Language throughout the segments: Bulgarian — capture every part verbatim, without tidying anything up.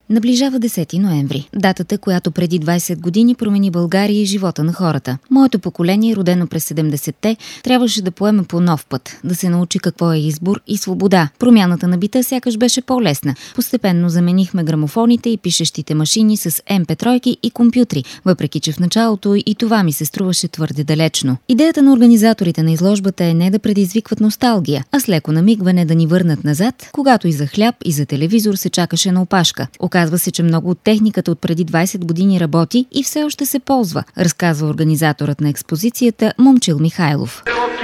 Наближава десети ноември, датата, която преди двайсет години промени България и живота на хората. Моето поколение, родено през седемдесетте, трябваше да поеме по нов път, да се научи какво е избор и свобода. Промяната на бита сякаш беше по-лесна. Постепенно заменихме грамофоните и пишещите машини с ем пе три и компютри, въпреки че в началото и това ми се струваше твърде далечно. Идеята на организаторите на изложбата е не да предизвикват носталгия, а с леко намигване да ни върнат назад, когато и за хляб, и за телевизор се чакаше на опашка. Оказва се, че много от техниката от преди двайсет години работи и все още се ползва, разказва организаторът на експозицията Момчил Михайлов.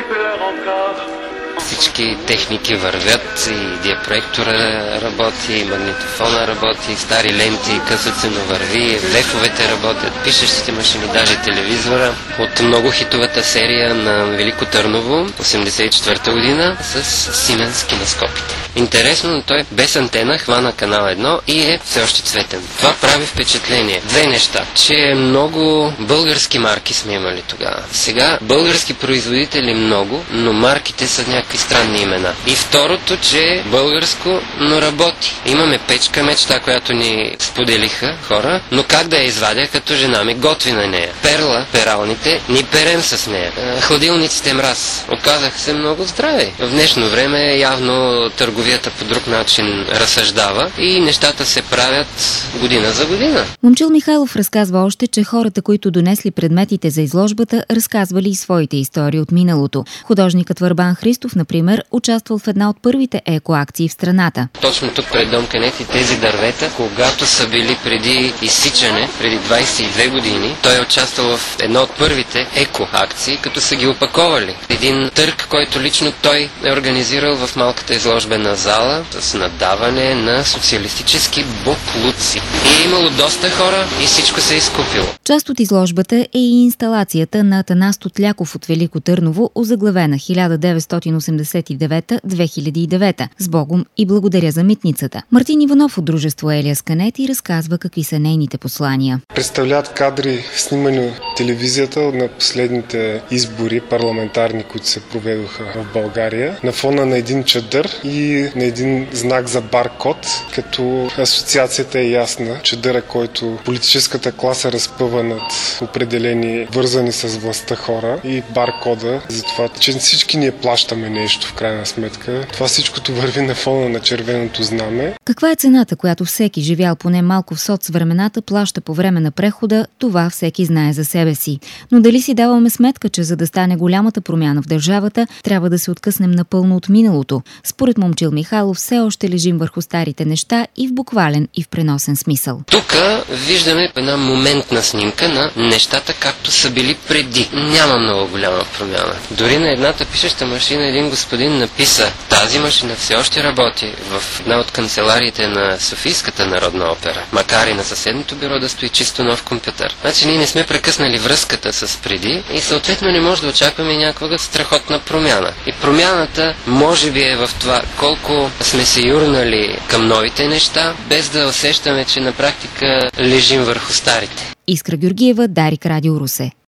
Всички техники вървят, и диапроектора работи, и магнитофона работи, стари ленти, късъцено върви, лефовете работят, пишещите машини, даже телевизора. От много хитовата серия на Велико Търново, осемдесет и четвърта година, с Сименс киноскопите. Интересно, но той без антена хвана канал едно и е все още цветен. Това прави впечатление. Две неща, че много български марки сме имали тогава. Сега български производители много, но марките са някакви странни имена. И второто, че българско, но работи. Имаме печка мечта, която ни споделиха хора, но как да я извадя, като жена ми готви на нея. Перла, пералните, ни перем с нея. Хладилниците мраз. Оказаха се много здрави. В днешно време явно търговията по друг начин разсъждава и нещата се правят година за година. Момчил Михайлов разказва още, че хората, които донесли предметите за изложбата, разказвали и своите истории от миналото. Художникът Върбан Христов, например, участвал в една от първите екоакции в страната. Точно тук пред Дом Канети тези дървета, когато са били преди изсичане, преди двайсет и две години, той е участвал в една от първите екоакции, като са ги опаковали. Един търг, който лично той е организирал в малката изложбена зала с надаване на социалистически боклуци. И е имало доста хора и всичко се е изкупило. Част от изложбата е и инсталацията на Атанас Тотляков от Велико Търново, озаглавена хиляда деветстотин осемдесет и девета - две хиляди и девета. С Богом и благодаря за митницата. Мартин Иванов от дружество Елиас Канети разказва какви са нейните послания. Представляват кадри, снимани от телевизията на последните избори парламентарни, които се проведоха в България, на фона на един чадър и на един знак за баркод, като асоциацията е ясна. Чадъра, който политическата класа разпъва над определени вързани с властта хора, и баркода за това, че всички ние плащаме нещо в крайна сметка. Това всичкото върви на фона на червеното знаме. Каква е цената, която всеки, живял поне малко в соцвремената, плаща по време на прехода, това всеки знае за себе си. Но дали си даваме сметка, че за да стане голямата промяна в държавата, трябва да се откъснем напълно от миналото? Според Момчил Михайлов все още лежим върху старите неща и в буквален, и в преносен смисъл. Тук виждаме една моментна снимка на нещата, както са били преди. Няма много голяма промяна. Дори на едната пишеща машина един господин написа: тази машина все още работи в една от канцелариите на Софийската народна опера, макар и на съседното бюро да стои чисто нов компютър. Значи ние не сме прекъснали връзката с преди и съответно не може да очакваме някаква страхотна промяна. И промяната може би е в това колко сме се юрнали към новите неща, без да усещаме, че на практика лежим върху старите. Искра Георгиева, Дарик, Радио Русе.